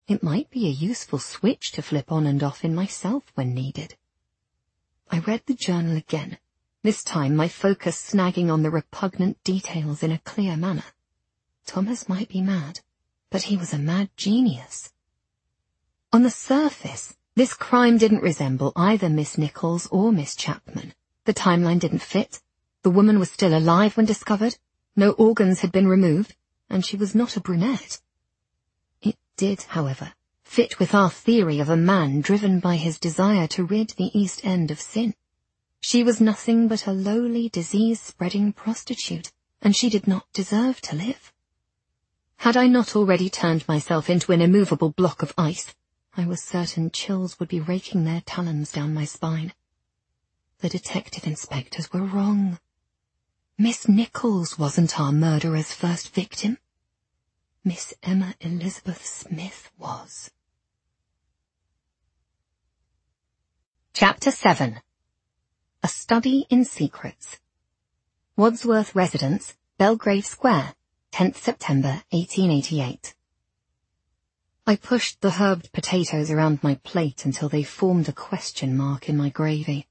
It might be a useful switch to flip on and off in myself when needed. I read the journal again, this time my focus snagging on the repugnant details in a clear manner. Thomas might be mad, but he was a mad genius. On the surface, this crime didn't resemble either Miss Nichols or Miss Chapman. The timeline didn't fit. The woman was still alive when discovered. No organs had been removed, and she was not a brunette. It did, however, fit with our theory of a man driven by his desire to rid the East End of sin. She was nothing but a lowly, disease-spreading prostitute, and she did not deserve to live. Had I not already turned myself into an immovable block of ice, I was certain chills would be raking their talons down my spine. The detective inspectors were wrong. Miss Nichols wasn't our murderer's first victim. Miss Emma Elizabeth Smith was. Chapter 7. A Study in Secrets. Wadsworth Residence, Belgrave Square, 10th September 1888. I pushed the herbed potatoes around my plate until they formed a question mark in my gravy.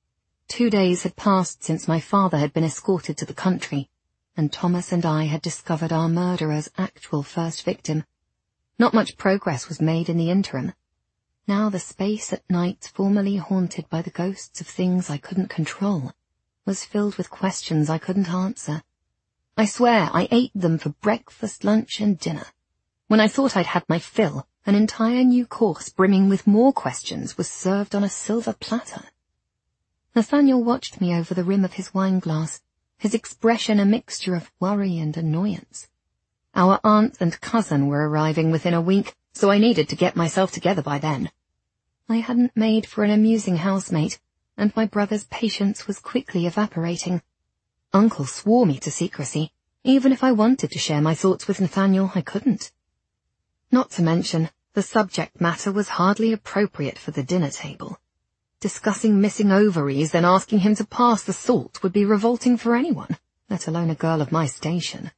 2 days had passed since my father had been escorted to the country, and Thomas and I had discovered our murderer's actual first victim. Not much progress was made in the interim. Now the space at night formerly haunted by the ghosts of things I couldn't control was filled with questions I couldn't answer. I swear I ate them for breakfast, lunch, and dinner. When I thought I'd had my fill, an entire new course brimming with more questions was served on a silver platter. Nathaniel watched me over the rim of his wineglass, his expression a mixture of worry and annoyance. Our aunt and cousin were arriving within a week, so I needed to get myself together by then. I hadn't made for an amusing housemate, and my brother's patience was quickly evaporating. Uncle swore me to secrecy. Even if I wanted to share my thoughts with Nathaniel, I couldn't. Not to mention, the subject matter was hardly appropriate for the dinner table. Discussing missing ovaries and asking him to pass the salt would be revolting for anyone, let alone a girl of my station.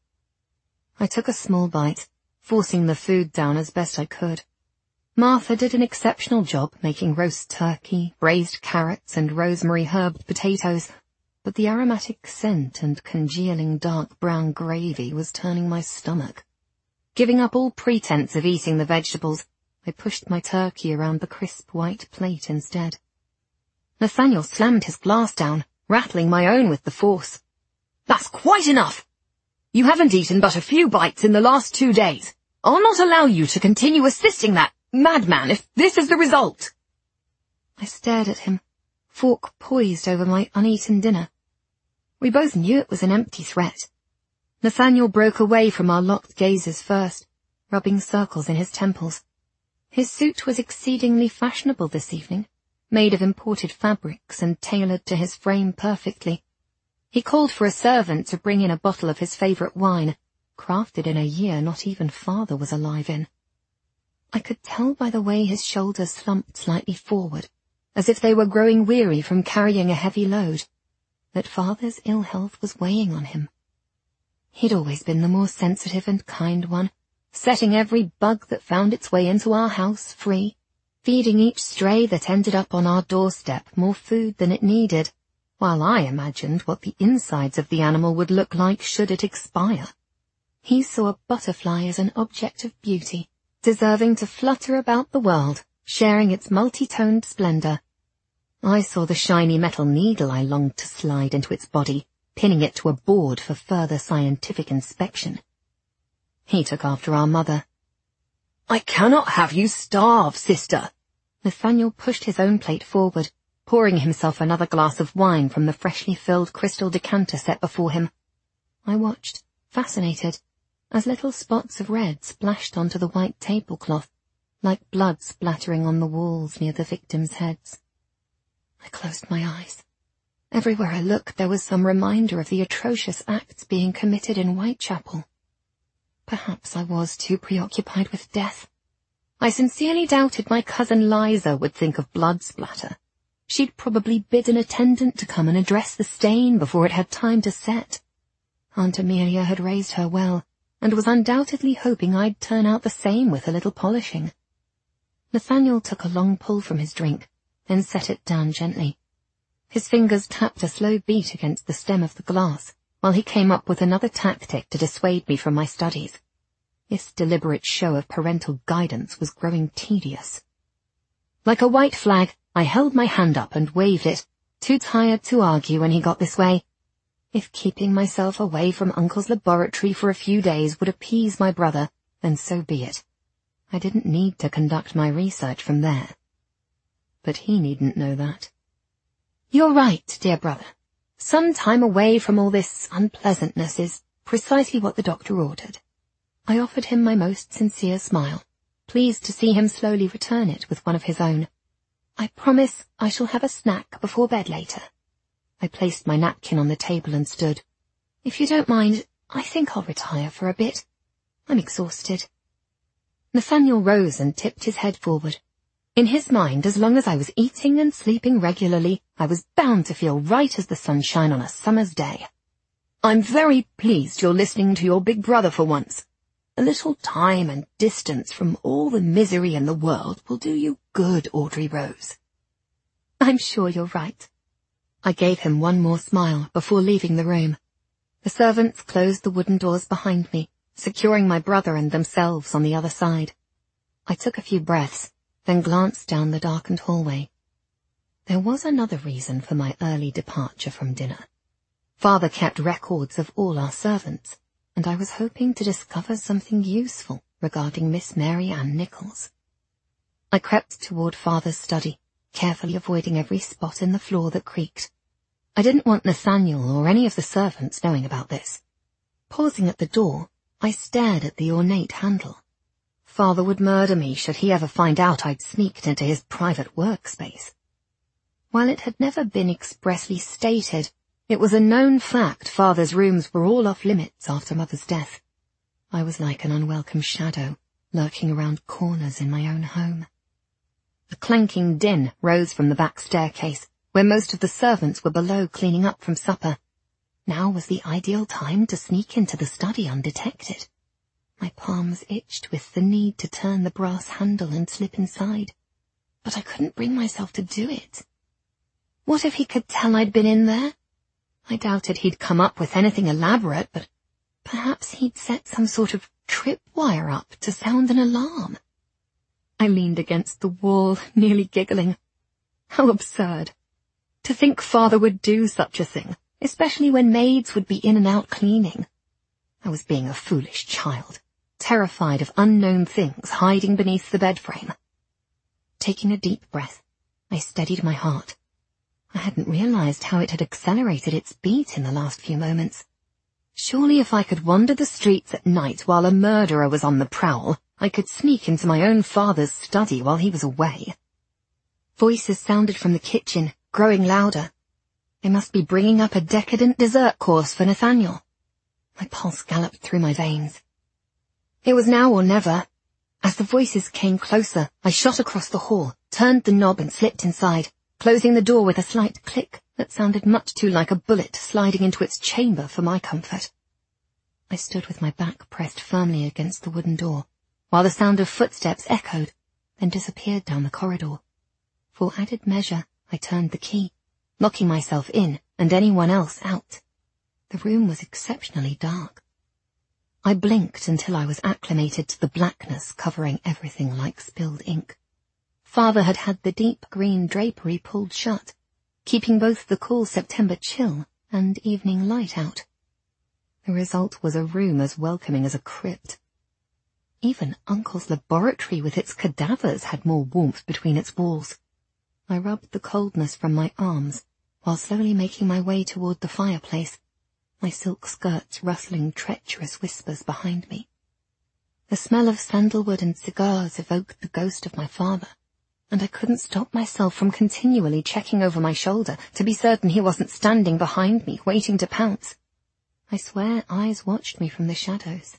I took a small bite, forcing the food down as best I could. Martha did an exceptional job making roast turkey, braised carrots, and rosemary herbed potatoes, but the aromatic scent and congealing dark brown gravy was turning my stomach. Giving up all pretense of eating the vegetables, I pushed my turkey around the crisp white plate instead. Nathaniel slammed his glass down, rattling my own with the force. "That's quite enough! You haven't eaten but a few bites in the last 2 days. I'll not allow you to continue assisting that madman if this is the result." I stared at him, fork poised over my uneaten dinner. We both knew it was an empty threat. Nathaniel broke away from our locked gazes first, rubbing circles in his temples. His suit was exceedingly fashionable this evening, made of imported fabrics and tailored to his frame perfectly. He called for a servant to bring in a bottle of his favourite wine, crafted in a year not even father was alive in. I could tell by the way his shoulders slumped slightly forward, as if they were growing weary from carrying a heavy load, that father's ill health was weighing on him. He'd always been the more sensitive and kind one, setting every bug that found its way into our house free, feeding each stray that ended up on our doorstep more food than it needed, while I imagined what the insides of the animal would look like should it expire. He saw a butterfly as an object of beauty, deserving to flutter about the world, sharing its multi-toned splendor. I saw the shiny metal needle I longed to slide into its body, pinning it to a board for further scientific inspection. He took after our mother. "I cannot have you starve, sister." Nathaniel pushed his own plate forward, pouring himself another glass of wine from the freshly filled crystal decanter set before him. I watched, fascinated, as little spots of red splashed onto the white tablecloth, like blood splattering on the walls near the victims' heads. I closed my eyes. Everywhere I looked there was some reminder of the atrocious acts being committed in Whitechapel. Perhaps I was too preoccupied with death. I sincerely doubted my cousin Liza would think of blood splatter. She'd probably bid an attendant to come and address the stain before it had time to set. Aunt Amelia had raised her well, and was undoubtedly hoping I'd turn out the same with a little polishing. Nathaniel took a long pull from his drink, then set it down gently. His fingers tapped a slow beat against the stem of the glass, while he came up with another tactic to dissuade me from my studies. This deliberate show of parental guidance was growing tedious. Like a white flag, I held my hand up and waved it, too tired to argue when he got this way. If keeping myself away from Uncle's laboratory for a few days would appease my brother, then so be it. I didn't need to conduct my research from there. But he needn't know that. "You're right, dear brother. Some time away from all this unpleasantness is precisely what the doctor ordered." I offered him my most sincere smile, pleased to see him slowly return it with one of his own. "I promise I shall have a snack before bed later." I placed my napkin on the table and stood. "If you don't mind, I think I'll retire for a bit. I'm exhausted." Nathaniel rose and tipped his head forward. In his mind, as long as I was eating and sleeping regularly, I was bound to feel right as the sunshine on a summer's day. "I'm very pleased you're listening to your big brother for once. A little time and distance from all the misery in the world will do you good, Audrey Rose." "I'm sure you're right." I gave him one more smile before leaving the room. The servants closed the wooden doors behind me, securing my brother and themselves on the other side. I took a few breaths, then glanced down the darkened hallway. There was another reason for my early departure from dinner. Father kept records of all our servants, and I was hoping to discover something useful regarding Miss Mary Ann Nichols. I crept toward Father's study, carefully avoiding every spot in the floor that creaked. I didn't want Nathaniel or any of the servants knowing about this. Pausing at the door, I stared at the ornate handle. Father would murder me should he ever find out I'd sneaked into his private workspace. While it had never been expressly stated, it was a known fact Father's rooms were all off limits after Mother's death. I was like an unwelcome shadow, lurking around corners in my own home. A clanking din rose from the back staircase, where most of the servants were below cleaning up from supper. Now was the ideal time to sneak into the study undetected. My palms itched with the need to turn the brass handle and slip inside, but I couldn't bring myself to do it. What if he could tell I'd been in there? I doubted he'd come up with anything elaborate, but perhaps he'd set some sort of tripwire up to sound an alarm. I leaned against the wall, nearly giggling. How absurd. To think Father would do such a thing, especially when maids would be in and out cleaning. I was being a foolish child, terrified of unknown things hiding beneath the bed frame. Taking a deep breath, I steadied my heart. I hadn't realized how it had accelerated its beat in the last few moments. Surely if I could wander the streets at night while a murderer was on the prowl, I could sneak into my own father's study while he was away. Voices sounded from the kitchen, growing louder. They must be bringing up a decadent dessert course for Nathaniel. My pulse galloped through my veins. It was now or never. As the voices came closer, I shot across the hall, turned the knob and slipped inside, closing the door with a slight click that sounded much too like a bullet sliding into its chamber for my comfort. I stood with my back pressed firmly against the wooden door, while the sound of footsteps echoed, then disappeared down the corridor. For added measure, I turned the key, locking myself in and anyone else out. The room was exceptionally dark. I blinked until I was acclimated to the blackness covering everything like spilled ink. Father had had the deep green drapery pulled shut, keeping both the cool September chill and evening light out. The result was a room as welcoming as a crypt. Even Uncle's laboratory with its cadavers had more warmth between its walls. I rubbed the coldness from my arms, while slowly making my way toward the fireplace, my silk skirts rustling treacherous whispers behind me. The smell of sandalwood and cigars evoked the ghost of my father, and I couldn't stop myself from continually checking over my shoulder to be certain he wasn't standing behind me, waiting to pounce. I swear eyes watched me from the shadows.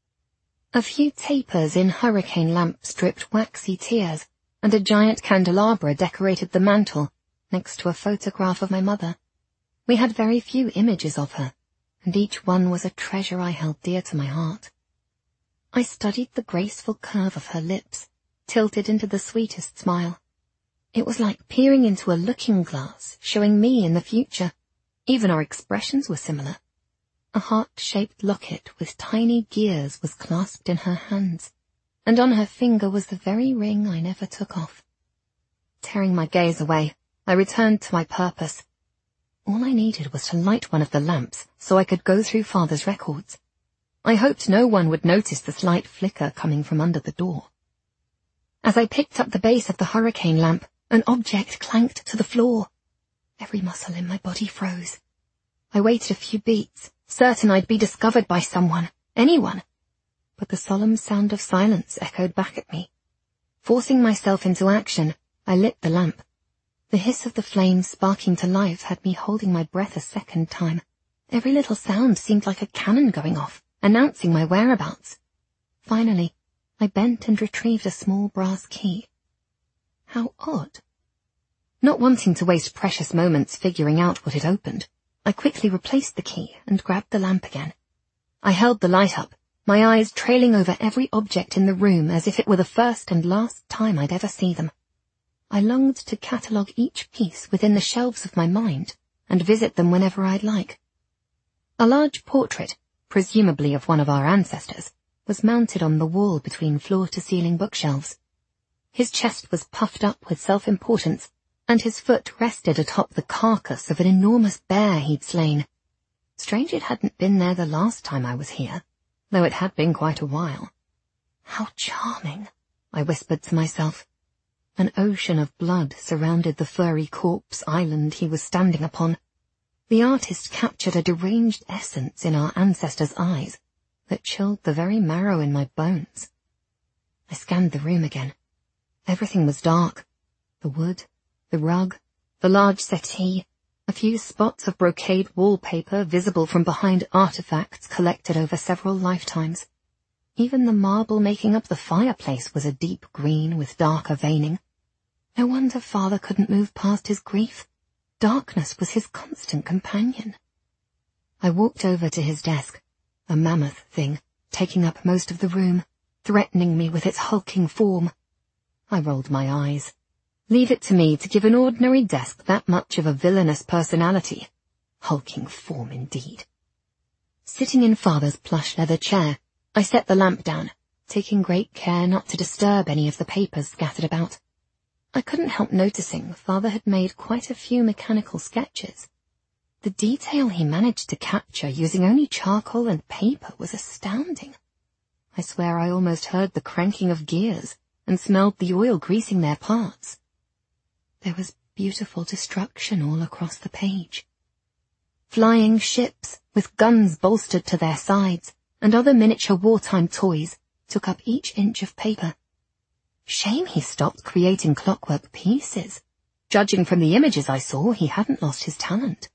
A few tapers in hurricane lamps dripped waxy tears, and a giant candelabra decorated the mantel, next to a photograph of my mother. We had very few images of her, and each one was a treasure I held dear to my heart. I studied the graceful curve of her lips, tilted into the sweetest smile. It was like peering into a looking glass, showing me in the future. Even our expressions were similar. A heart-shaped locket with tiny gears was clasped in her hands, and on her finger was the very ring I never took off. Tearing my gaze away, I returned to my purpose. All I needed was to light one of the lamps so I could go through Father's records. I hoped no one would notice the slight flicker coming from under the door. As I picked up the base of the hurricane lamp, an object clanked to the floor. Every muscle in my body froze. I waited a few beats, certain I'd be discovered by someone, anyone. But the solemn sound of silence echoed back at me. Forcing myself into action, I lit the lamp. The hiss of the flames sparking to life had me holding my breath a second time. Every little sound seemed like a cannon going off, announcing my whereabouts. Finally, I bent and retrieved a small brass key. How odd. Not wanting to waste precious moments figuring out what it opened, I quickly replaced the key and grabbed the lamp again. I held the light up, my eyes trailing over every object in the room as if it were the first and last time I'd ever see them. I longed to catalogue each piece within the shelves of my mind and visit them whenever I'd like. A large portrait, presumably of one of our ancestors, was mounted on the wall between floor-to-ceiling bookshelves. His chest was puffed up with self-importance, and his foot rested atop the carcass of an enormous bear he'd slain. Strange it hadn't been there the last time I was here, though it had been quite a while. How charming, I whispered to myself. An ocean of blood surrounded the furry corpse island he was standing upon. The artist captured a deranged essence in our ancestors' eyes that chilled the very marrow in my bones. I scanned the room again. Everything was dark. The wood, the rug, the large settee, a few spots of brocade wallpaper visible from behind artifacts collected over several lifetimes. Even the marble making up the fireplace was a deep green with darker veining. No wonder Father couldn't move past his grief. Darkness was his constant companion. I walked over to his desk, a mammoth thing, taking up most of the room, threatening me with its hulking form. I rolled my eyes. Leave it to me to give an ordinary desk that much of a villainous personality. Hulking form indeed. Sitting in Father's plush leather chair, I set the lamp down, taking great care not to disturb any of the papers scattered about. I couldn't help noticing Father had made quite a few mechanical sketches. The detail he managed to capture using only charcoal and paper was astounding. I swear I almost heard the cranking of gears and smelled the oil greasing their parts. There was beautiful destruction all across the page. Flying ships with guns bolstered to their sides and other miniature wartime toys took up each inch of paper. Shame he stopped creating clockwork pieces. Judging from the images I saw, he hadn't lost his talent.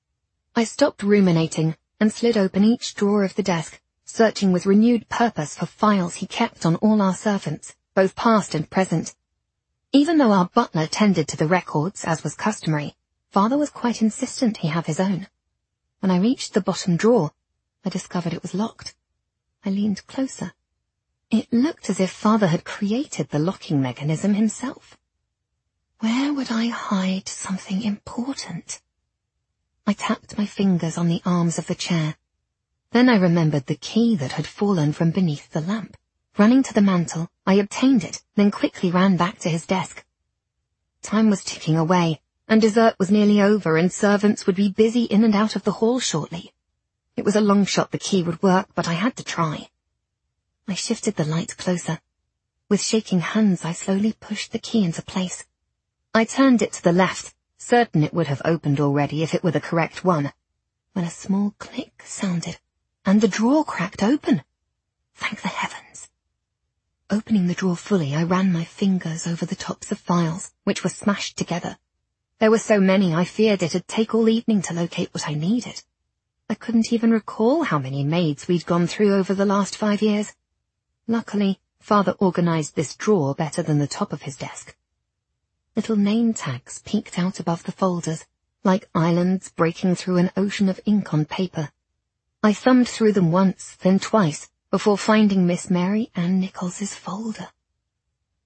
I stopped ruminating and slid open each drawer of the desk, searching with renewed purpose for files he kept on all our servants, both past and present. Even though our butler tended to the records, as was customary, Father was quite insistent he have his own. When I reached the bottom drawer, I discovered it was locked. I leaned closer. It looked as if Father had created the locking mechanism himself. Where would I hide something important? I tapped my fingers on the arms of the chair. Then I remembered the key that had fallen from beneath the lamp. Running to the mantel, I obtained it, then quickly ran back to his desk. Time was ticking away, and dessert was nearly over, and servants would be busy in and out of the hall shortly. It was a long shot the key would work, but I had to try. I shifted the light closer. With shaking hands, I slowly pushed the key into place. I turned it to the left, certain it would have opened already if it were the correct one, when a small click sounded, and the drawer cracked open. Thank the heavens. Opening the drawer fully, I ran my fingers over the tops of files, which were smashed together. There were so many I feared it'd take all evening to locate what I needed. I couldn't even recall how many maids we'd gone through over the last 5 years. Luckily, Father organized this drawer better than the top of his desk. Little name tags peeked out above the folders, like islands breaking through an ocean of ink on paper. I thumbed through them once, then twice, before finding Miss Mary Ann Nichols's folder.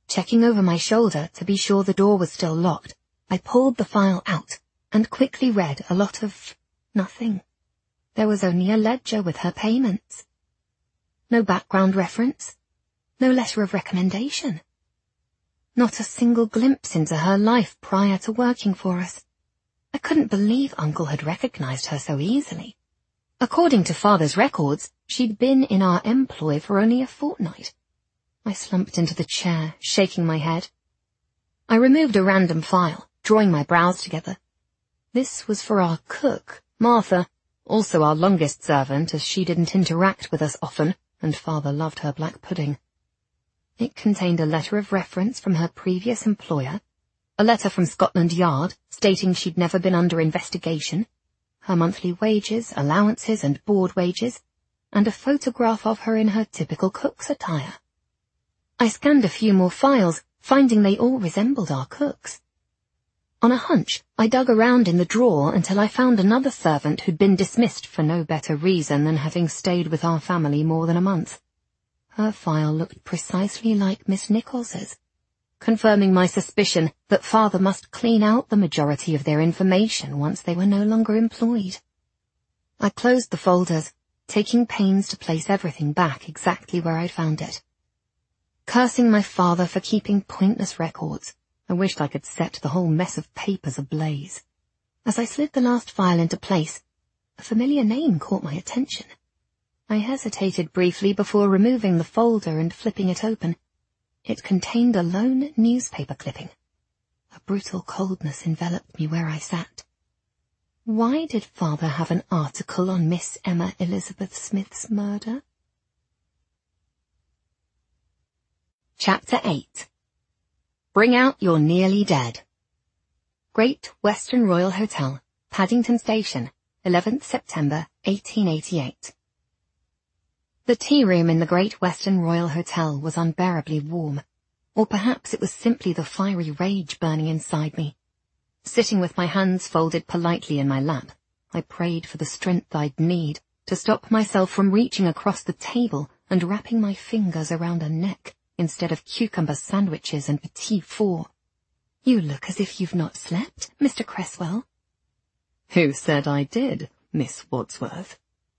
Checking over my shoulder to be sure the door was still locked, I pulled the file out and quickly read a lot of nothing. There was only a ledger with her payments. No background reference. No letter of recommendation. Not a single glimpse into her life prior to working for us. I couldn't believe Uncle had recognized her so easily. According to Father's records, she'd been in our employ for only a fortnight. I slumped into the chair, shaking my head. I removed a random file, drawing my brows together. This was for our cook, Martha, also our longest servant, as she didn't interact with us often, and Father loved her black pudding. It contained a letter of reference from her previous employer, a letter from Scotland Yard stating she'd never been under investigation, her monthly wages, allowances and board wages, and a photograph of her in her typical cook's attire. I scanned a few more files, finding they all resembled our cook's. On a hunch, I dug around in the drawer until I found another servant who'd been dismissed for no better reason than having stayed with our family more than a month. Her file looked precisely like Miss Nichols's, confirming my suspicion that Father must clean out the majority of their information once they were no longer employed. I closed the folders, taking pains to place everything back exactly where I'd found it. Cursing my father for keeping pointless records, I wished I could set the whole mess of papers ablaze. As I slid the last file into place, a familiar name caught my attention. I hesitated briefly before removing the folder and flipping it open. It contained a lone newspaper clipping. A brutal coldness enveloped me where I sat. Why did Father have an article on Miss Emma Elizabeth Smith's murder? Chapter 8. Bring out your nearly dead. Great Western Royal Hotel, Paddington Station, 11th September 1888. The tea room in the Great Western Royal Hotel was unbearably warm, or perhaps it was simply the fiery rage burning inside me. Sitting with my hands folded politely in my lap, I prayed for the strength I'd need to stop myself from reaching across the table and wrapping my fingers around a neck instead of cucumber sandwiches and petit four. You look as if you've not slept, Mr. Cresswell. Who said I did, Miss Wadsworth?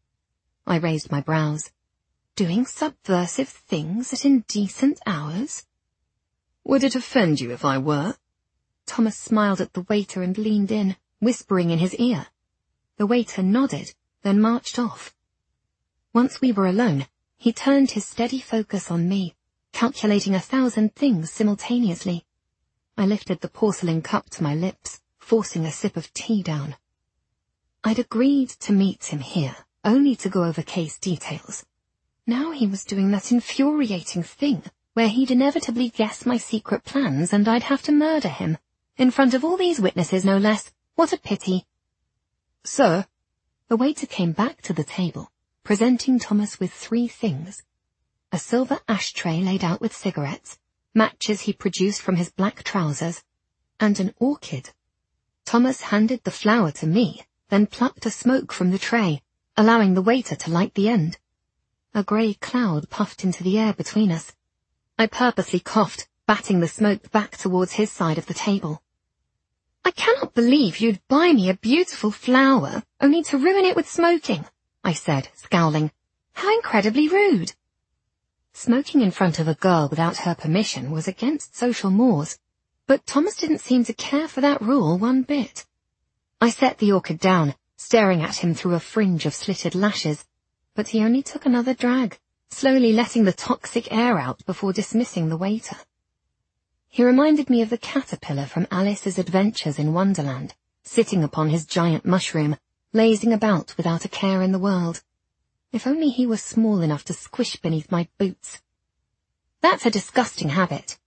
I raised my brows. Doing subversive things at indecent hours? Would it offend you if I were? Thomas smiled at the waiter and leaned in, whispering in his ear. The waiter nodded, then marched off. Once we were alone, he turned his steady focus on me, calculating 1,000 things simultaneously. I lifted the porcelain cup to my lips, forcing a sip of tea down. I'd agreed to meet him here, only to go over case details. Now he was doing that infuriating thing where he'd inevitably guess my secret plans and I'd have to murder him. In front of all these witnesses, no less. What a pity. Sir, the waiter came back to the table, presenting Thomas with 3 things. A silver ashtray laid out with cigarettes, matches he produced from his black trousers, and an orchid. Thomas handed the flower to me, then plucked a smoke from the tray, allowing the waiter to light the end. A grey cloud puffed into the air between us. I purposely coughed, batting the smoke back towards his side of the table. I cannot believe you'd buy me a beautiful flower, only to ruin it with smoking, I said, scowling. How incredibly rude. Smoking in front of a girl without her permission was against social mores, but Thomas didn't seem to care for that rule one bit. I set the orchid down, staring at him through a fringe of slitted lashes, but he only took another drag, slowly letting the toxic air out before dismissing the waiter. He reminded me of the caterpillar from Alice's Adventures in Wonderland, sitting upon his giant mushroom, lazing about without a care in the world. If only he were small enough to squish beneath my boots. That's a disgusting habit.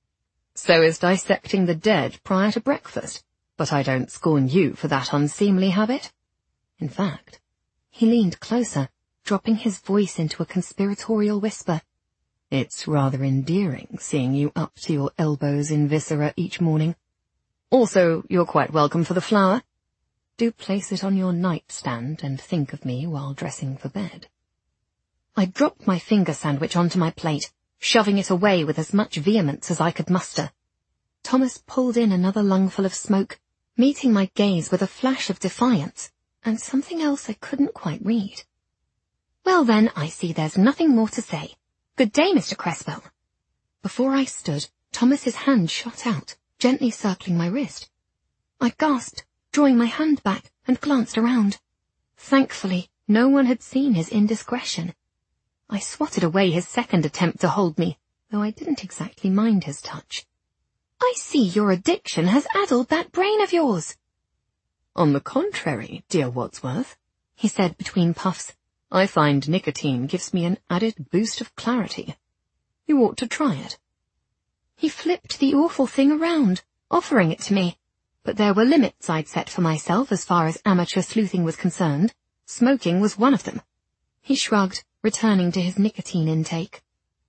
So is dissecting the dead prior to breakfast, but I don't scorn you for that unseemly habit. In fact, he leaned closer, dropping his voice into a conspiratorial whisper. It's rather endearing seeing you up to your elbows in viscera each morning. Also, you're quite welcome for the flower. Do place it on your nightstand and think of me while dressing for bed. I dropped my finger sandwich onto my plate, shoving it away with as much vehemence as I could muster. Thomas pulled in another lungful of smoke, meeting my gaze with a flash of defiance, and something else I couldn't quite read. "Well then, I see there's nothing more to say. Good day, Mr. Cresswell." Before I stood, Thomas's hand shot out, gently circling my wrist. I gasped, drawing my hand back, and glanced around. Thankfully, no one had seen his indiscretion. I swatted away his second attempt to hold me, though I didn't exactly mind his touch. "I see your addiction has addled that brain of yours." "On the contrary, dear Wadsworth," he said between puffs, "I find nicotine gives me an added boost of clarity. You ought to try it." He flipped the awful thing around, offering it to me, but there were limits I'd set for myself as far as amateur sleuthing was concerned. Smoking was one of them. He shrugged, returning to his nicotine intake.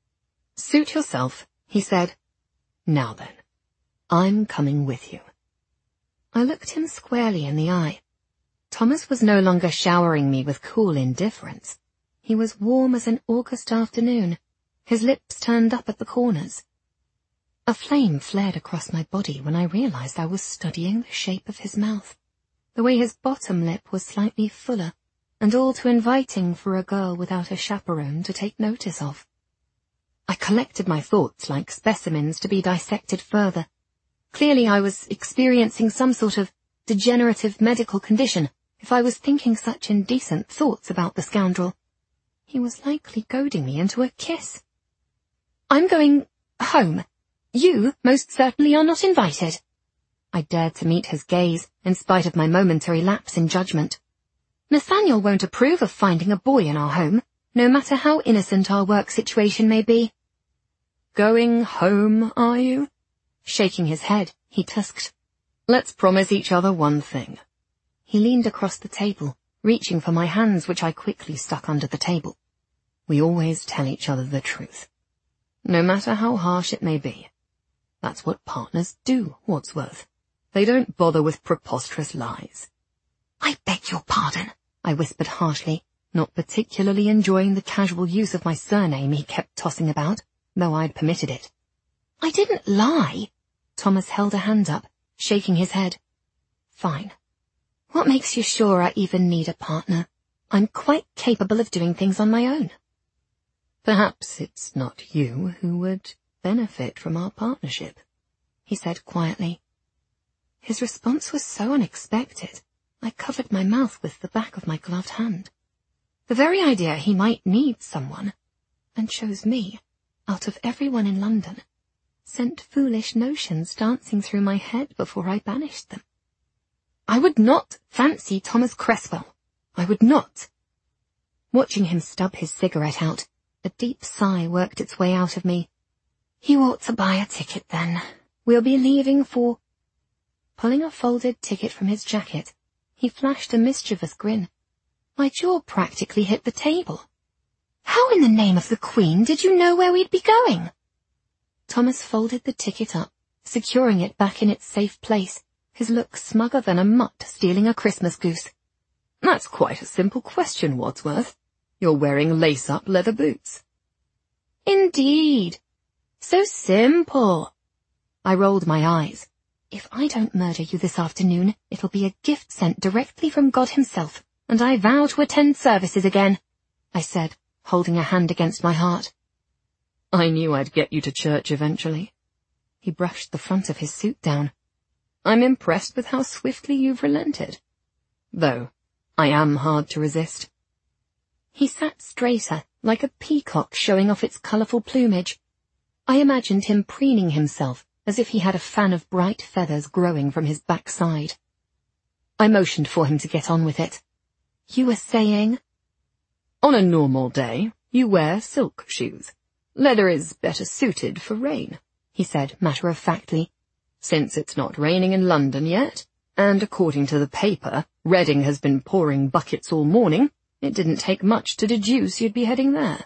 "Suit yourself," he said. "Now then, I'm coming with you." I looked him squarely in the eye. Thomas was no longer showering me with cool indifference. He was warm as an August afternoon, his lips turned up at the corners. A flame flared across my body when I realized I was studying the shape of his mouth, the way his bottom lip was slightly fuller, and all too inviting for a girl without a chaperone to take notice of. I collected my thoughts like specimens to be dissected further. Clearly I was experiencing some sort of degenerative medical condition if I was thinking such indecent thoughts about the scoundrel. He was likely goading me into a kiss. "I'm going home. You most certainly are not invited." I dared to meet his gaze, in spite of my momentary lapse in judgment. "Nathaniel won't approve of finding a boy in our home, no matter how innocent our work situation may be." "Going home, are you?" Shaking his head, he tusked. "Let's promise each other one thing." He leaned across the table, reaching for my hands, which I quickly stuck under the table. "We always tell each other the truth, no matter how harsh it may be. That's what partners do, Wadsworth. They don't bother with preposterous lies." "I beg your pardon," I whispered harshly, not particularly enjoying the casual use of my surname he kept tossing about, though I'd permitted it. "I didn't lie." Thomas held a hand up, shaking his head. "Fine. What makes you sure I even need a partner? I'm quite capable of doing things on my own." "Perhaps it's not you who would benefit from our partnership," he said quietly. His response was so unexpected, I covered my mouth with the back of my gloved hand. The very idea he might need someone, and chose me, out of everyone in London, sent foolish notions dancing through my head before I banished them. I would not fancy Thomas Cresswell. I would not. Watching him stub his cigarette out, a deep sigh worked its way out of me. "You ought to buy a ticket then. We'll be leaving for—" Pulling a folded ticket from his jacket, he flashed a mischievous grin. My jaw practically hit the table. "How in the name of the Queen did you know where we'd be going?" Thomas folded the ticket up, securing it back in its safe place, his look smugger than a mutt stealing a Christmas goose. "That's quite a simple question, Wadsworth. You're wearing lace-up leather boots." "Indeed. So simple." I rolled my eyes. "If I don't murder you this afternoon, it'll be a gift sent directly from God himself, and I vow to attend services again," I said, holding a hand against my heart. "I knew I'd get you to church eventually." He brushed the front of his suit down. "I'm impressed with how swiftly you've relented. Though, I am hard to resist." He sat straighter, like a peacock showing off its colourful plumage. I imagined him preening himself as if he had a fan of bright feathers growing from his backside. I motioned for him to get on with it. "You were saying?" "On a normal day, you wear silk shoes. Leather is better suited for rain," he said matter-of-factly. "Since it's not raining in London yet, and according to the paper, Reading has been pouring buckets all morning, it didn't take much to deduce you'd be heading there."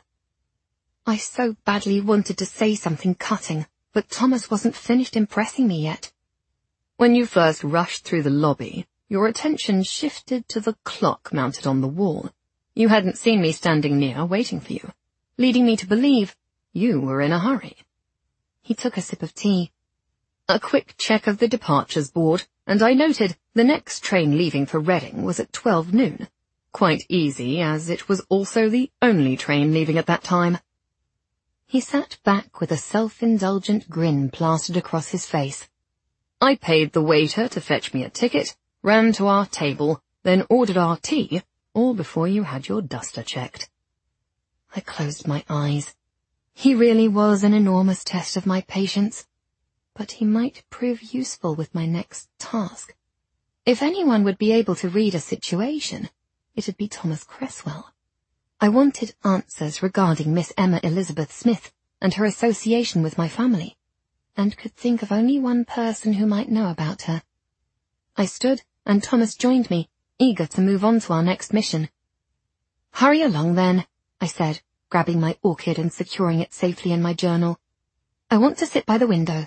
I so badly wanted to say something cutting, but Thomas wasn't finished impressing me yet. "When you first rushed through the lobby, your attention shifted to the clock mounted on the wall. You hadn't seen me standing near waiting for you, leading me to believe You were in a hurry. He took a sip of tea. A quick check of the departures board, and I noted the next train leaving for Reading was at 12 noon. Quite easy, as it was also the only train leaving at that time. He sat back with a self-indulgent grin plastered across his face. I paid the waiter to fetch me a ticket, ran to our table, then ordered our tea, all before you had your duster checked. I closed my eyes. He really was an enormous test of my patience, but he might prove useful with my next task. If anyone would be able to read a situation, it'd be Thomas Cresswell. I wanted answers regarding Miss Emma Elizabeth Smith and her association with my family, and could think of only one person who might know about her. I stood, and Thomas joined me, eager to move on to our next mission. "Hurry along, then," I said, grabbing my orchid and securing it safely in my journal. "I want to sit by the window."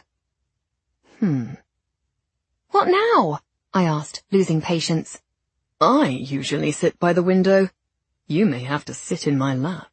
"What now?" I asked, losing patience. "I usually sit by the window. You may have to sit in my lap."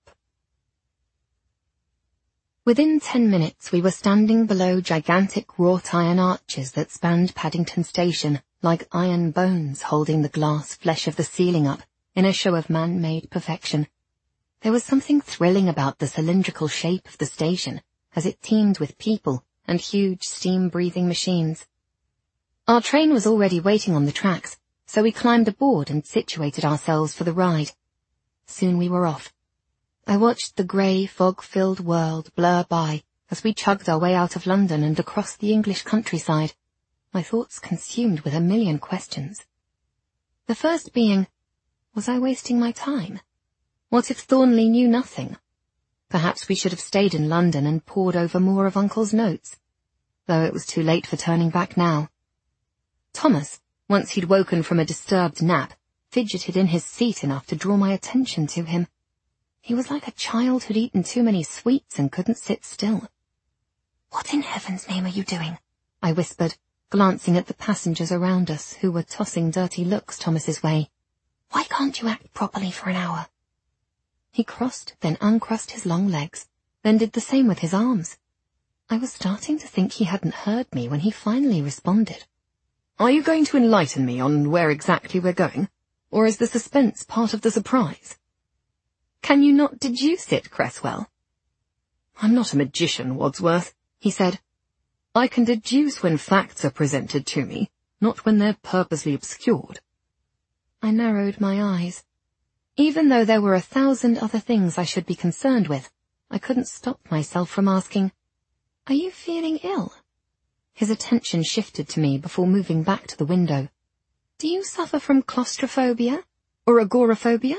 Within 10 minutes we were standing below gigantic wrought iron arches that spanned Paddington Station, like iron bones holding the glass flesh of the ceiling up in a show of man-made perfection. There was something thrilling about the cylindrical shape of the station, as it teemed with people and huge steam-breathing machines. Our train was already waiting on the tracks, so we climbed aboard and situated ourselves for the ride. Soon we were off. I watched the grey, fog-filled world blur by as we chugged our way out of London and across the English countryside, my thoughts consumed with a million questions. The first being, was I wasting my time? What if Thornley knew nothing? Perhaps we should have stayed in London and pored over more of Uncle's notes, though it was too late for turning back now. Thomas, once he'd woken from a disturbed nap, fidgeted in his seat enough to draw my attention to him. He was like a child who'd eaten too many sweets and couldn't sit still. "What in heaven's name are you doing?" I whispered, glancing at the passengers around us who were tossing dirty looks Thomas's way. "Why can't you act properly for an hour?" He crossed, then uncrossed his long legs, then did the same with his arms. I was starting to think he hadn't heard me when he finally responded. "Are you going to enlighten me on where exactly we're going? Or is the suspense part of the surprise?" "Can you not deduce it, Cresswell?" "I'm not a magician, Wadsworth," he said. "I can deduce when facts are presented to me, not when they're purposely obscured." I narrowed my eyes. Even though there were 1,000 other things I should be concerned with, I couldn't stop myself from asking, "Are you feeling ill?" His attention shifted to me before moving back to the window. "Do you suffer from claustrophobia or agoraphobia?"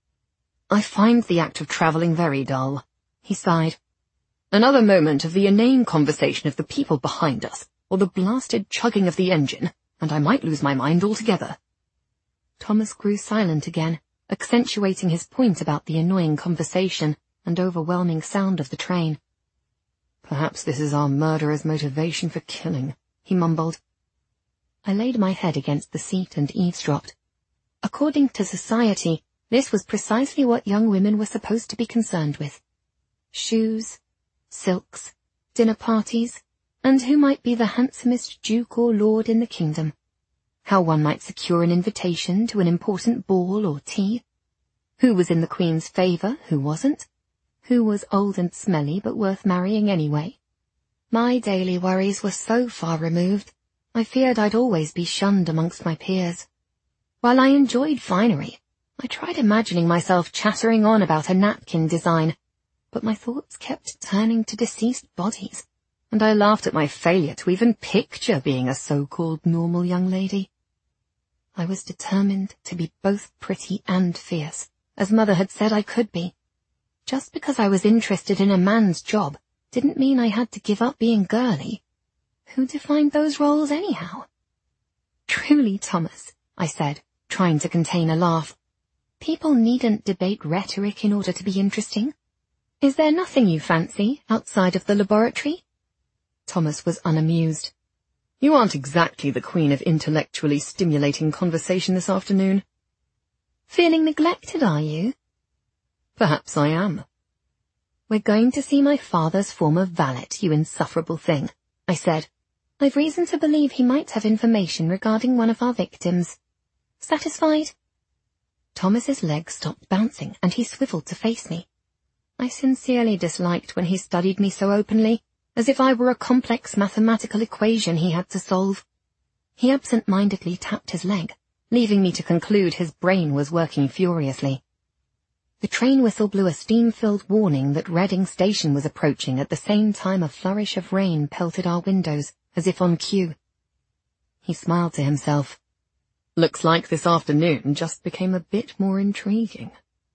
"I find the act of travelling very dull," he sighed. "Another moment of the inane conversation of the people behind us, or the blasted chugging of the engine, and I might lose my mind altogether." Thomas grew silent again, accentuating his point about the annoying conversation and overwhelming sound of the train. "Perhaps this is our murderer's motivation for killing," he mumbled. I laid my head against the seat and eavesdropped. According to society, this was precisely what young women were supposed to be concerned with. Shoes, silks, dinner parties, and who might be the handsomest duke or lord in the kingdom. How one might secure an invitation to an important ball or tea. Who was in the Queen's favour, who wasn't. Who was old and smelly but worth marrying anyway. My daily worries were so far removed, I feared I'd always be shunned amongst my peers. While I enjoyed finery, I tried imagining myself chattering on about a napkin design, but my thoughts kept turning to deceased bodies, and I laughed at my failure to even picture being a so-called normal young lady. I was determined to be both pretty and fierce, as Mother had said I could be. Just because I was interested in a man's job didn't mean I had to give up being girly. Who defined those roles anyhow? "Truly, Thomas," I said, trying to contain a laugh. "People needn't debate rhetoric in order to be interesting. Is there nothing you fancy outside of the laboratory?" Thomas was unamused. "You aren't exactly the queen of intellectually stimulating conversation this afternoon." "Feeling neglected, are you?" "Perhaps I am." "We're going to see my father's former valet, you insufferable thing," I said. "I've reason to believe he might have information regarding one of our victims. Satisfied?" Thomas's legs stopped bouncing, and he swiveled to face me. I sincerely disliked when he studied me so openly, as if I were a complex mathematical equation he had to solve. He absent-mindedly tapped his leg, leaving me to conclude his brain was working furiously. The train whistle blew a steam-filled warning that Reading Station was approaching at the same time a flourish of rain pelted our windows, as if on cue. He smiled to himself. "Looks like this afternoon just became a bit more intriguing."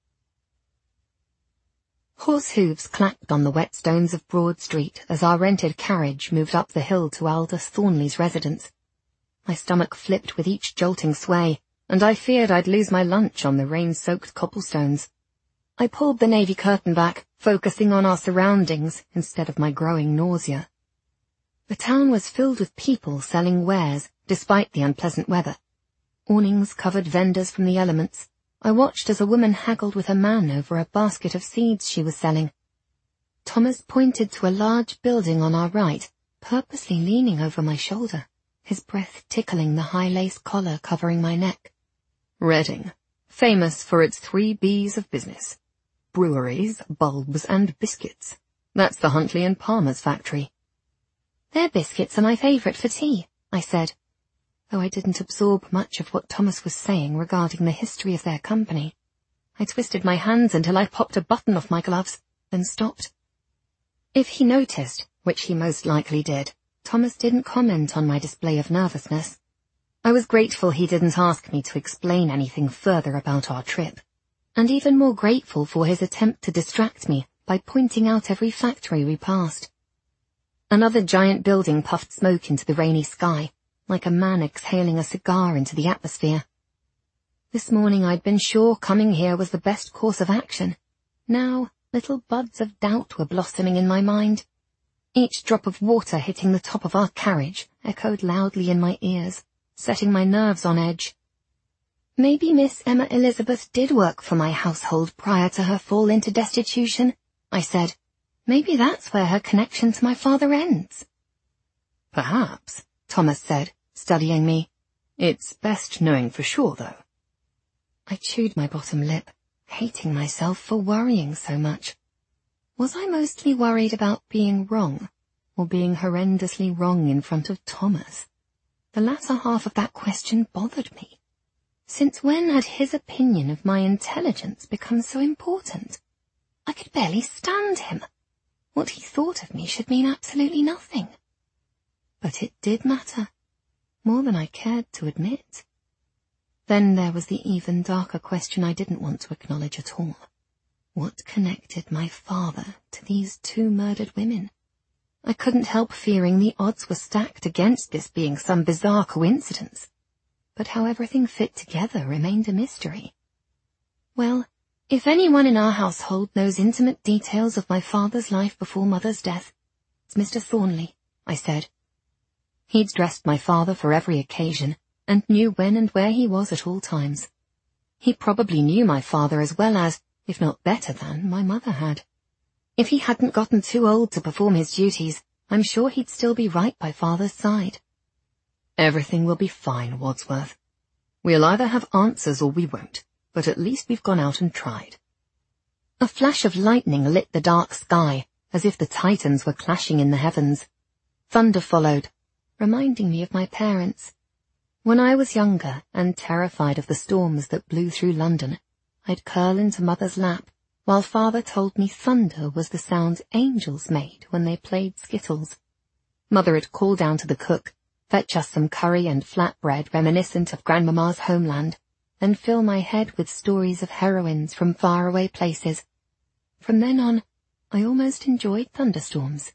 Horse hooves clacked on the wet stones of Broad Street as our rented carriage moved up the hill to Aldous Thornley's residence. My stomach flipped with each jolting sway, and I feared I'd lose my lunch on the rain-soaked cobblestones. I pulled the navy curtain back, focusing on our surroundings instead of my growing nausea. The town was filled with people selling wares, despite the unpleasant weather. Awnings covered vendors from the elements. I watched as a woman haggled with a man over a basket of seeds she was selling. Thomas pointed to a large building on our right, purposely leaning over my shoulder, his breath tickling the high lace collar covering my neck. "Reading, famous for its 3 Bs of business. Breweries, bulbs, and biscuits. That's the Huntley and Palmer's factory." "Their biscuits are my favourite for tea," I said, though I didn't absorb much of what Thomas was saying regarding the history of their company. I twisted my hands until I popped a button off my gloves, then stopped. If he noticed, which he most likely did, Thomas didn't comment on my display of nervousness. I was grateful he didn't ask me to explain anything further about our trip, and even more grateful for his attempt to distract me by pointing out every factory we passed. Another giant building puffed smoke into the rainy sky, like a man exhaling a cigar into the atmosphere. This morning I'd been sure coming here was the best course of action. Now, little buds of doubt were blossoming in my mind. Each drop of water hitting the top of our carriage echoed loudly in my ears, setting my nerves on edge. Maybe Miss Emma Elizabeth did work for my household prior to her fall into destitution, I said. Maybe that's where her connection to my father ends. "Perhaps," Thomas said, studying me. "It's best knowing for sure, though." I chewed my bottom lip, hating myself for worrying so much. Was I mostly worried about being wrong, or being horrendously wrong in front of Thomas? The latter half of that question bothered me. Since when had his opinion of my intelligence become so important? I could barely stand him. What he thought of me should mean absolutely nothing. But it did matter, more than I cared to admit. Then there was the even darker question I didn't want to acknowledge at all. What connected my father to these 2 murdered women? I couldn't help fearing the odds were stacked against this being some bizarre coincidence. But how everything fit together remained a mystery. Well, if anyone in our household knows intimate details of my father's life before Mother's death, it's Mr. Thornley, I said. He'd dressed my father for every occasion, and knew when and where he was at all times. He probably knew my father as well as, if not better than, my mother had. If he hadn't gotten too old to perform his duties, I'm sure he'd still be right by Father's side. "Everything will be fine, Wadsworth. We'll either have answers or we won't, but at least we've gone out and tried." A flash of lightning lit the dark sky, as if the titans were clashing in the heavens. Thunder followed, reminding me of my parents. When I was younger and terrified of the storms that blew through London, I'd curl into Mother's lap, while Father told me thunder was the sound angels made when they played skittles. Mother would call down to the cook, fetch us some curry and flatbread reminiscent of Grandmama's homeland, and fill my head with stories of heroines from faraway places. From then on, I almost enjoyed thunderstorms.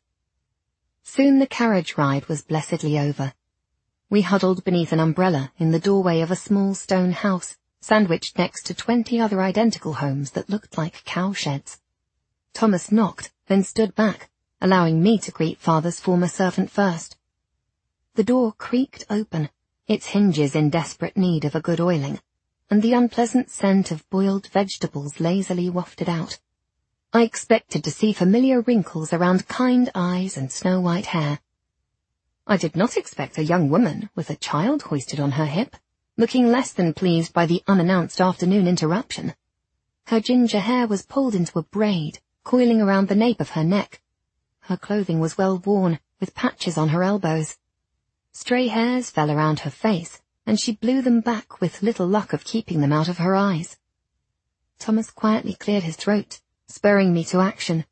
Soon the carriage ride was blessedly over. We huddled beneath an umbrella in the doorway of a small stone house, sandwiched next to 20 other identical homes that looked like cowsheds. Thomas knocked, then stood back, allowing me to greet Father's former servant first. The door creaked open, its hinges in desperate need of a good oiling, and the unpleasant scent of boiled vegetables lazily wafted out. I expected to see familiar wrinkles around kind eyes and snow-white hair. I did not expect a young woman with a child hoisted on her hip, looking less than pleased by the unannounced afternoon interruption. Her ginger hair was pulled into a braid, coiling around the nape of her neck. Her clothing was well worn, with patches on her elbows. Stray hairs fell around her face, and she blew them back with little luck of keeping them out of her eyes. Thomas quietly cleared his throat, spurring me to action.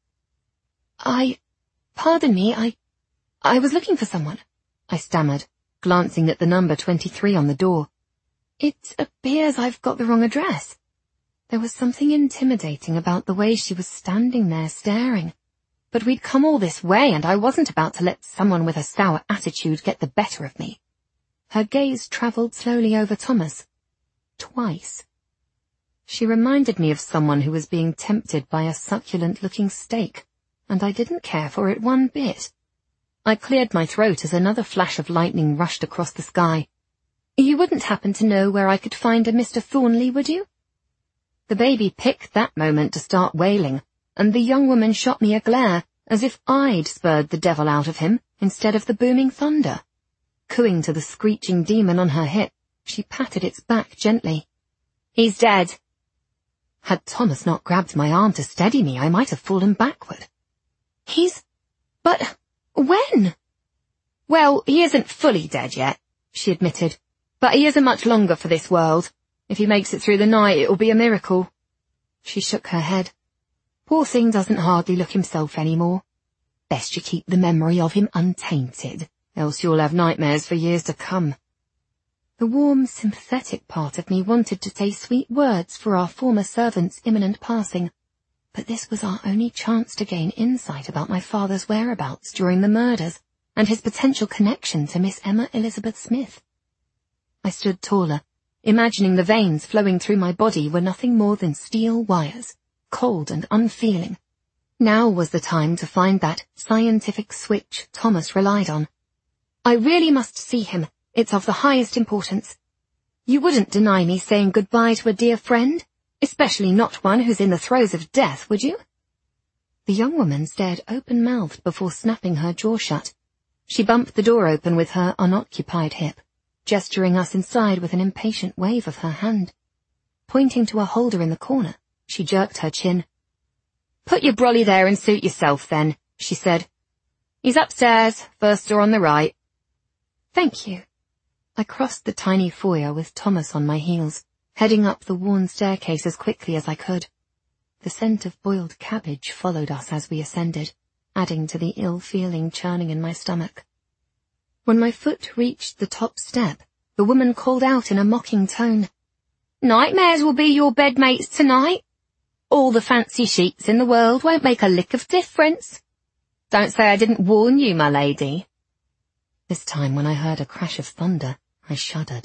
Pardon me, I was looking for someone, I stammered, glancing at the number 23 on the door. It appears I've got the wrong address. There was something intimidating about the way she was standing there staring. But we'd come all this way, and I wasn't about to let someone with a sour attitude get the better of me. Her gaze travelled slowly over Thomas. Twice. She reminded me of someone who was being tempted by a succulent-looking steak, and I didn't care for it one bit. I cleared my throat as another flash of lightning rushed across the sky. You wouldn't happen to know where I could find a Mr. Thornley, would you? The baby picked that moment to start wailing, and the young woman shot me a glare, as if I'd spurred the devil out of him instead of the booming thunder. Cooing to the screeching demon on her hip, she patted its back gently. He's dead. Had Thomas not grabbed my arm to steady me, I might have fallen backward. But when? Well, he isn't fully dead yet, she admitted, but he isn't much longer for this world. If he makes it through the night, it'll be a miracle. She shook her head. Poor thing doesn't hardly look himself anymore. Best you keep the memory of him untainted, else you'll have nightmares for years to come. The warm, sympathetic part of me wanted to say sweet words for our former servant's imminent passing, but this was our only chance to gain insight about my father's whereabouts during the murders and his potential connection to Miss Emma Elizabeth Smith. I stood taller, imagining the veins flowing through my body were nothing more than steel wires, cold and unfeeling. Now was the time to find that scientific switch Thomas relied on. I really must see him. It's of the highest importance. You wouldn't deny me saying goodbye to a dear friend, especially not one who's in the throes of death, would you? The young woman stared open-mouthed before snapping her jaw shut. She bumped the door open with her unoccupied hip, gesturing us inside with an impatient wave of her hand. Pointing to a holder in the corner, she jerked her chin. Put your brolly there and suit yourself, then, she said. He's upstairs, first door on the right. Thank you. I crossed the tiny foyer with Thomas on my heels, heading up the worn staircase as quickly as I could. The scent of boiled cabbage followed us as we ascended, adding to the ill-feeling churning in my stomach. When my foot reached the top step, the woman called out in a mocking tone, Nightmares will be your bedmates tonight. All the fancy sheets in the world won't make a lick of difference. Don't say I didn't warn you, my lady. This time when I heard a crash of thunder, I shuddered.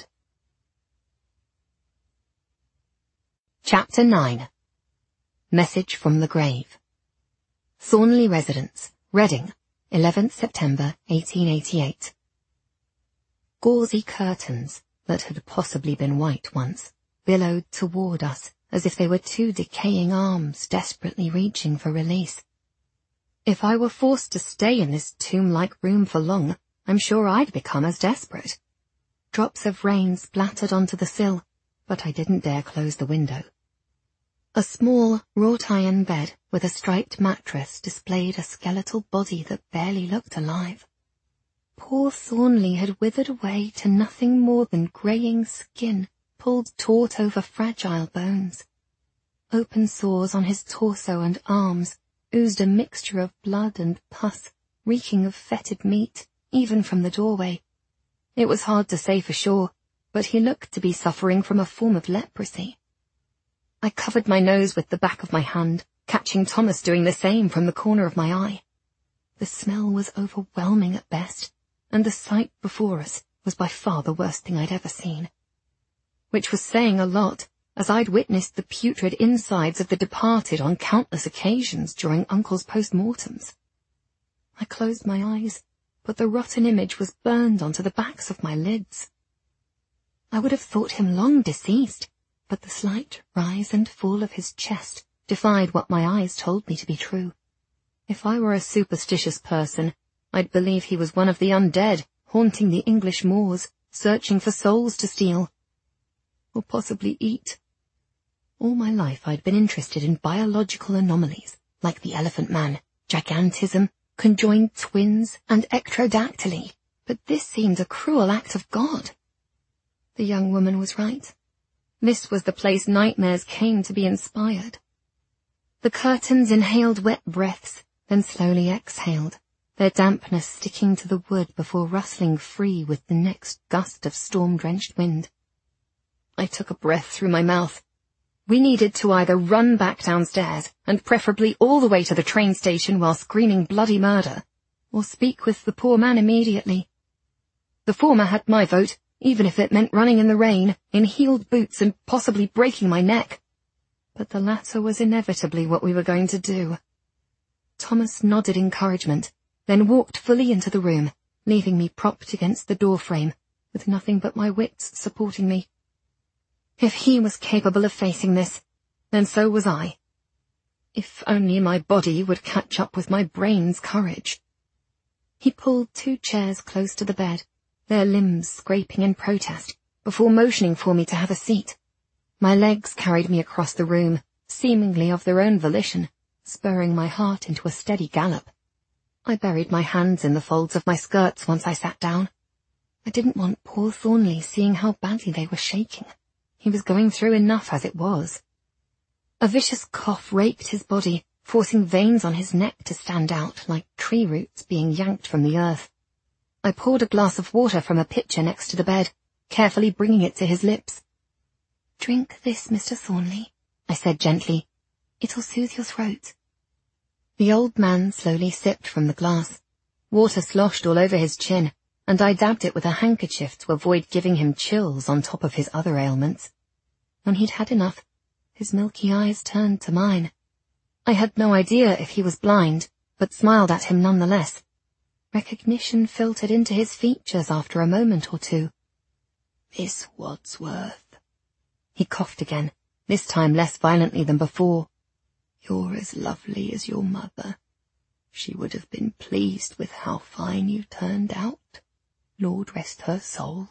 Chapter 9. Message from the Grave. Thornley Residence, Reading, 11th September 1888. Gauzy curtains, that had possibly been white once, billowed toward us as if they were two decaying arms desperately reaching for release. If I were forced to stay in this tomb-like room for long, I'm sure I'd become as desperate. Drops of rain splattered onto the sill, but I didn't dare close the window. A small, wrought-iron bed with a striped mattress displayed a skeletal body that barely looked alive. Poor Thornley had withered away to nothing more than greying skin pulled taut over fragile bones. Open sores on his torso and arms oozed a mixture of blood and pus, reeking of fetid meat, even from the doorway. It was hard to say for sure, but he looked to be suffering from a form of leprosy. I covered my nose with the back of my hand, catching Thomas doing the same from the corner of my eye. The smell was overwhelming at best, and the sight before us was by far the worst thing I'd ever seen. Which was saying a lot, as I'd witnessed the putrid insides of the departed on countless occasions during Uncle's post-mortems. I closed my eyes, but the rotten image was burned onto the backs of my lids. I would have thought him long deceased, but the slight rise and fall of his chest defied what my eyes told me to be true. If I were a superstitious person, I'd believe he was one of the undead, haunting the English moors, searching for souls to steal. Or possibly eat. All my life I'd been interested in biological anomalies, like the elephant man, gigantism, conjoined twins, and ectrodactyly, but this seemed a cruel act of God. The young woman was right. This was the place nightmares came to be inspired. The curtains inhaled wet breaths, then slowly exhaled, their dampness sticking to the wood before rustling free with the next gust of storm-drenched wind. I took a breath through my mouth. We needed to either run back downstairs, and preferably all the way to the train station while screaming bloody murder, or speak with the poor man immediately. The former had my vote, even if it meant running in the rain, in heeled boots and possibly breaking my neck. But the latter was inevitably what we were going to do. Thomas nodded encouragement, then walked fully into the room, leaving me propped against the doorframe, with nothing but my wits supporting me. If he was capable of facing this, then so was I. If only my body would catch up with my brain's courage. He pulled 2 chairs close to the bed, their limbs scraping in protest, before motioning for me to have a seat. My legs carried me across the room, seemingly of their own volition, spurring my heart into a steady gallop. I buried my hands in the folds of my skirts once I sat down. I didn't want poor Thornley seeing how badly they were shaking. He was going through enough as it was. A vicious cough raked his body, forcing veins on his neck to stand out like tree roots being yanked from the earth. I poured a glass of water from a pitcher next to the bed, carefully bringing it to his lips. "Drink this, Mr. Thornley," I said gently. "It'll soothe your throat." The old man slowly sipped from the glass. Water sloshed all over his chin, and I dabbed it with a handkerchief to avoid giving him chills on top of his other ailments. When he'd had enough, his milky eyes turned to mine. I had no idea if he was blind, but smiled at him nonetheless. Recognition filtered into his features after a moment or two. "Miss Wadsworth." He coughed again, this time less violently than before. "You're as lovely as your mother. She would have been pleased with how fine you turned out. Lord rest her soul."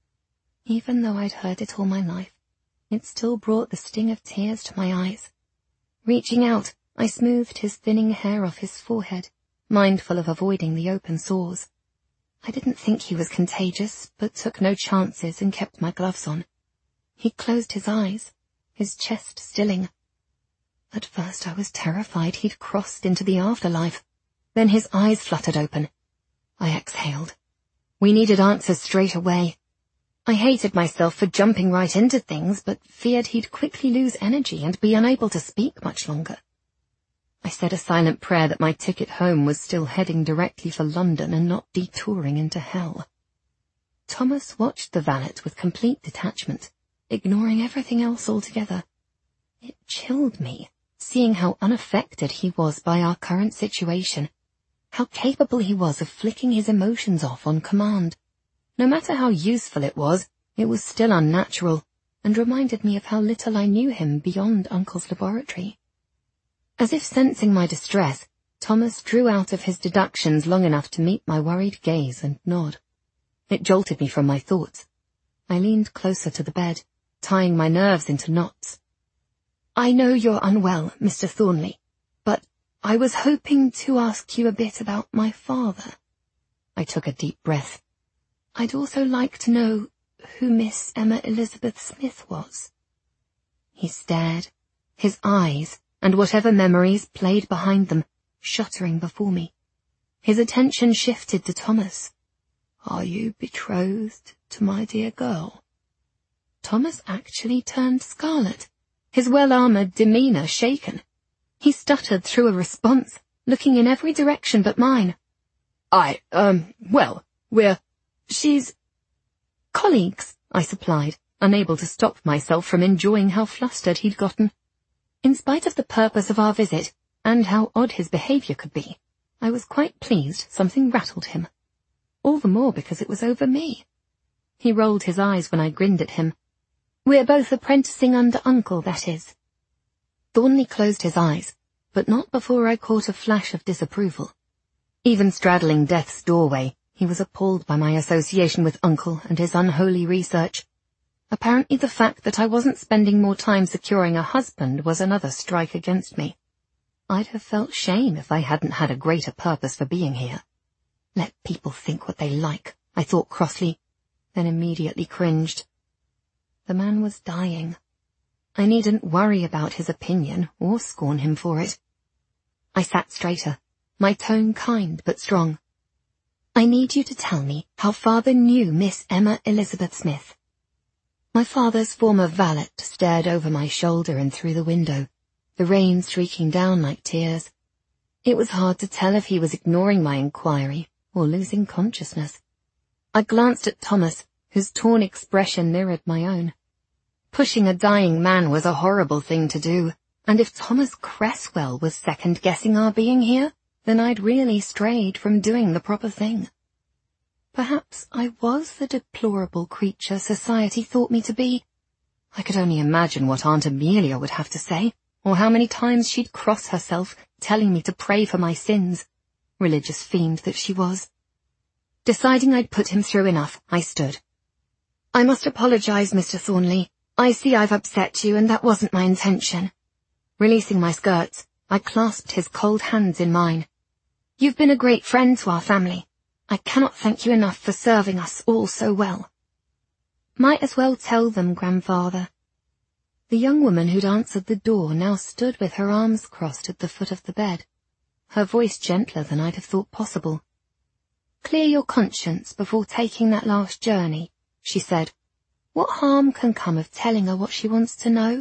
Even though I'd heard it all my life, it still brought the sting of tears to my eyes. Reaching out, I smoothed his thinning hair off his forehead, mindful of avoiding the open sores. I didn't think he was contagious, but took no chances and kept my gloves on. He closed his eyes, his chest stilling. At first I was terrified he'd crossed into the afterlife. Then his eyes fluttered open. I exhaled. We needed answers straight away. I hated myself for jumping right into things, but feared he'd quickly lose energy and be unable to speak much longer. I said a silent prayer that my ticket home was still heading directly for London and not detouring into hell. Thomas watched the valet with complete detachment, ignoring everything else altogether. It chilled me, seeing how unaffected he was by our current situation, how capable he was of flicking his emotions off on command. No matter how useful it was still unnatural, and reminded me of how little I knew him beyond Uncle's laboratory. As if sensing my distress, Thomas drew out of his deductions long enough to meet my worried gaze and nod. It jolted me from my thoughts. I leaned closer to the bed, tying my nerves into knots. "I know you're unwell, Mr. Thornley, but I was hoping to ask you a bit about my father." I took a deep breath. "I'd also like to know who Miss Emma Elizabeth Smith was." He stared, his eyes, and whatever memories played behind them, shuddering before me. His attention shifted to Thomas. "Are you betrothed to my dear girl?" Thomas actually turned scarlet, his well-armoured demeanour shaken. He stuttered through a response, looking in every direction but mine. She's colleagues," I supplied, unable to stop myself from enjoying how flustered he'd gotten. In spite of the purpose of our visit, and how odd his behaviour could be, I was quite pleased something rattled him. All the more because it was over me. He rolled his eyes when I grinned at him. "We're both apprenticing under Uncle, that is." Thornley closed his eyes, but not before I caught a flash of disapproval. Even straddling death's doorway, he was appalled by my association with Uncle and his unholy research. Apparently the fact that I wasn't spending more time securing a husband was another strike against me. I'd have felt shame if I hadn't had a greater purpose for being here. Let people think what they like, I thought crossly, then immediately cringed. The man was dying. I needn't worry about his opinion or scorn him for it. I sat straighter, my tone kind but strong. I need you to tell me how Father knew Miss Emma Elizabeth Smith. My father's former valet stared over my shoulder and through the window, the rain streaking down like tears. It was hard to tell if he was ignoring my inquiry or losing consciousness. I glanced at Thomas, whose torn expression mirrored my own. Pushing a dying man was a horrible thing to do, and if Thomas Cresswell was second-guessing our being here, then I'd really strayed from doing the proper thing. Perhaps I was the deplorable creature society thought me to be. I could only imagine what Aunt Amelia would have to say, or how many times she'd cross herself, telling me to pray for my sins. Religious fiend that she was. Deciding I'd put him through enough, I stood. I must apologize, Mr. Thornley. I see I've upset you, and that wasn't my intention. Releasing my skirts, I clasped his cold hands in mine. You've been a great friend to our family. I cannot thank you enough for serving us all so well. Might as well tell them, Grandfather. The young woman who'd answered the door now stood with her arms crossed at the foot of the bed, her voice gentler than I'd have thought possible. Clear your conscience before taking that last journey, she said. What harm can come of telling her what she wants to know?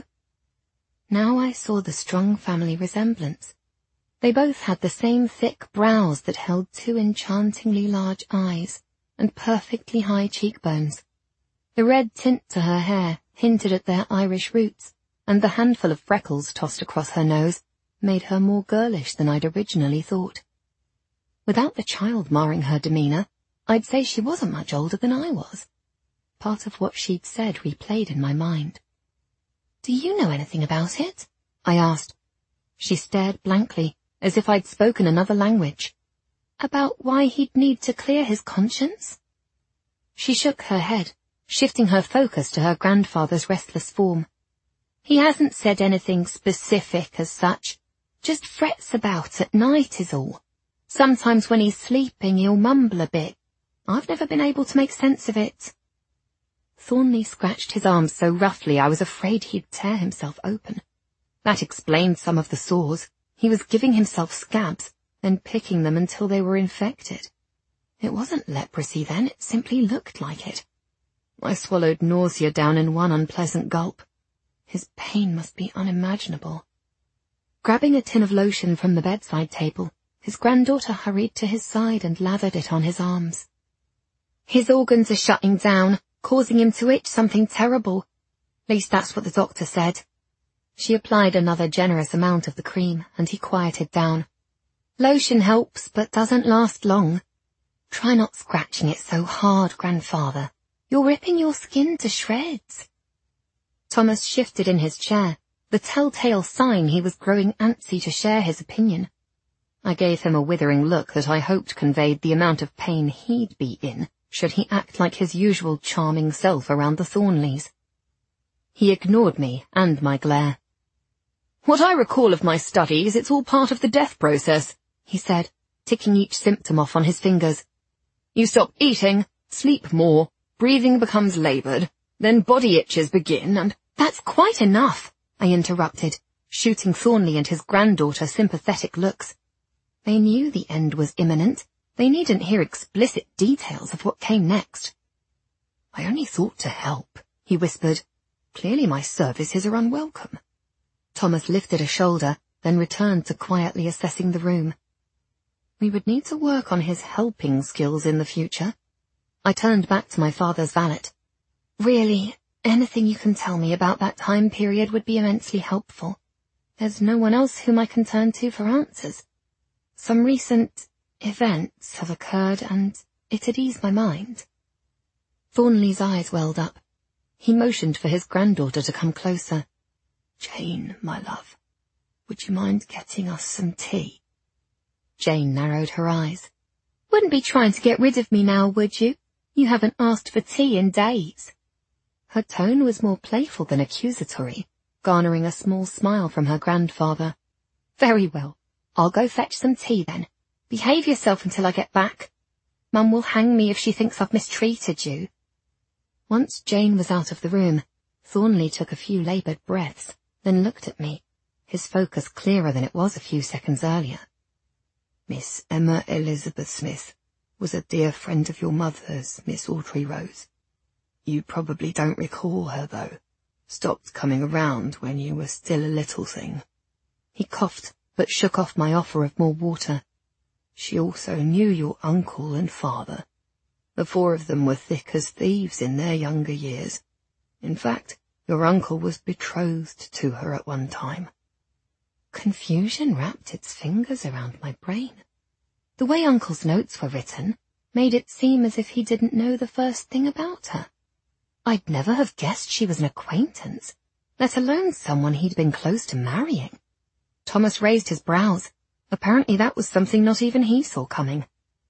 Now I saw the strong family resemblance. They both had the same thick brows that held two enchantingly large eyes and perfectly high cheekbones. The red tint to her hair hinted at their Irish roots, and the handful of freckles tossed across her nose made her more girlish than I'd originally thought. Without the child marring her demeanour, I'd say she wasn't much older than I was. Part of what she'd said replayed in my mind. Do you know anything about it? I asked. She stared blankly, as if I'd spoken another language. About why he'd need to clear his conscience? She shook her head, shifting her focus to her grandfather's restless form. He hasn't said anything specific as such, just frets about at night is all. Sometimes when he's sleeping he'll mumble a bit. I've never been able to make sense of it. Thornley scratched his arm so roughly I was afraid he'd tear himself open. That explained some of the sores. He was giving himself scabs, then picking them until they were infected. It wasn't leprosy then, it simply looked like it. I swallowed nausea down in one unpleasant gulp. His pain must be unimaginable. Grabbing a tin of lotion from the bedside table, his granddaughter hurried to his side and lathered it on his arms. His organs are shutting down, causing him to itch something terrible. At least that's what the doctor said. She applied another generous amount of the cream, and he quieted down. Lotion helps, but doesn't last long. Try not scratching it so hard, Grandfather. You're ripping your skin to shreds. Thomas shifted in his chair, the telltale sign he was growing antsy to share his opinion. I gave him a withering look that I hoped conveyed the amount of pain he'd be in, should he act like his usual charming self around the Thornleys. He ignored me and my glare. What I recall of my studies, it's all part of the death process, he said, ticking each symptom off on his fingers. You stop eating, sleep more, breathing becomes laboured, then body itches begin, and— That's quite enough, I interrupted, shooting Thornley and his granddaughter sympathetic looks. They knew the end was imminent. They needn't hear explicit details of what came next. I only thought to help, he whispered. Clearly my services are unwelcome. Thomas lifted a shoulder, then returned to quietly assessing the room. We would need to work on his helping skills in the future. I turned back to my father's valet. Really, anything you can tell me about that time period would be immensely helpful. There's no one else whom I can turn to for answers. Some recent events have occurred, and it'd ease my mind. Thornley's eyes welled up. He motioned for his granddaughter to come closer. Jane, my love, Would you mind getting us some tea? Jane narrowed her eyes. Wouldn't be trying to get rid of me now, would you? You haven't asked for tea in days. Her tone was more playful than accusatory, garnering a small smile from her grandfather. Very well. I'll go fetch some tea then. Behave yourself until I get back. Mum will hang me if she thinks I've mistreated you. Once Jane was out of the room, Thornley took a few laboured breaths, then looked at me, his focus clearer than it was a few seconds earlier. Miss Emma Elizabeth Smith was a dear friend of your mother's, Miss Audrey Rose. You probably don't recall her, though. Stopped coming around when you were still a little thing. He coughed, but shook off my offer of more water. She also knew your uncle and father. The four of them were thick as thieves in their younger years. In fact, your uncle was betrothed to her at one time. Confusion wrapped its fingers around my brain. The way Uncle's notes were written made it seem as if he didn't know the first thing about her. I'd never have guessed she was an acquaintance, let alone someone he'd been close to marrying. Thomas raised his brows. Apparently that was something not even he saw coming.